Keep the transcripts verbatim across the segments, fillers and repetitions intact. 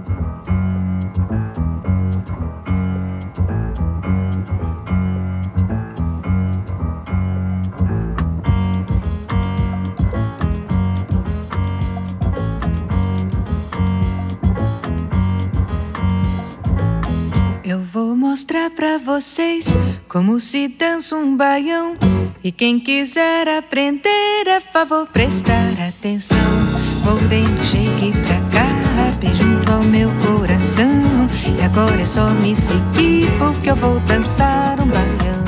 Eu vou mostrar pra vocês como se dança um baião. E quem quiser aprender, é favor prestar atenção. Moreno, chegue pra cá, bem junto ao meu coração. E agora é só me seguir, porque eu vou dançar um baião.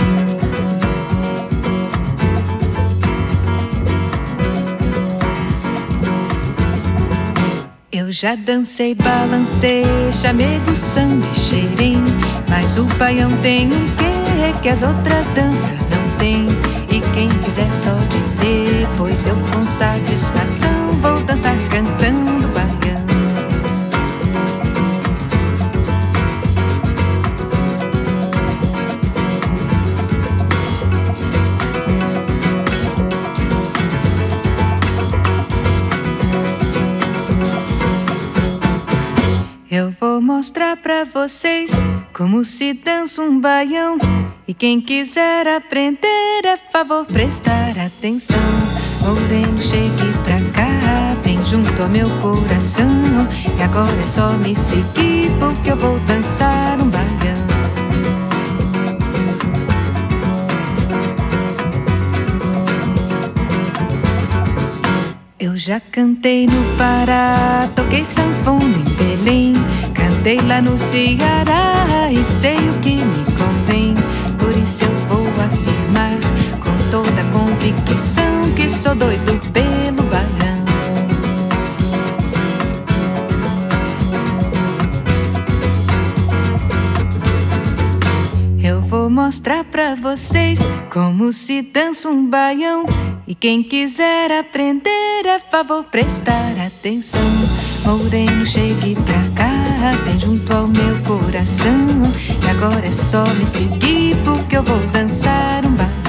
Eu já dancei, balancei, chamego, samba e xerém. Mas o baião tem um quê que as outras danças não têm. E quem quiser só dizer, pois eu com satisfação vou dançar cantando baião. Eu vou mostrar pra vocês como se dança um baião. E quem quiser aprender, é favor prestar atenção. Moreno, chegue pra cá, bem junto ao meu coração. E agora é só me seguir, porque eu vou dançar um baião. Eu já cantei no Pará, toquei sanfona em Belém, cantei lá no Ceará e sei o que me convém. Por isso eu vou afirmar com toda a convicção que sou doido pelo baião. Eu vou mostrar pra vocês como se dança um baião. E quem quiser aprender, é favor prestar atenção. Moreno, chegue pra cá, bem junto ao meu coração. E agora é só me seguir, porque eu vou dançar um baião.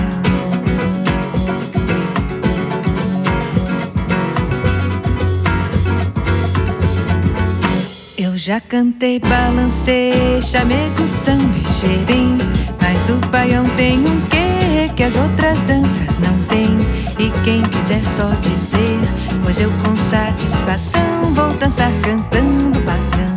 Eu já cantei, balancei, chamego, samba e xerém. Mas o baião tem um quê que as outras danças não têm. E quem quiser só dizer, pois eu com satisfação vou dançar cantando baião.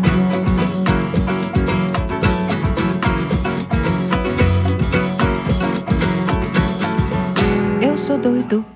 Eu sou doido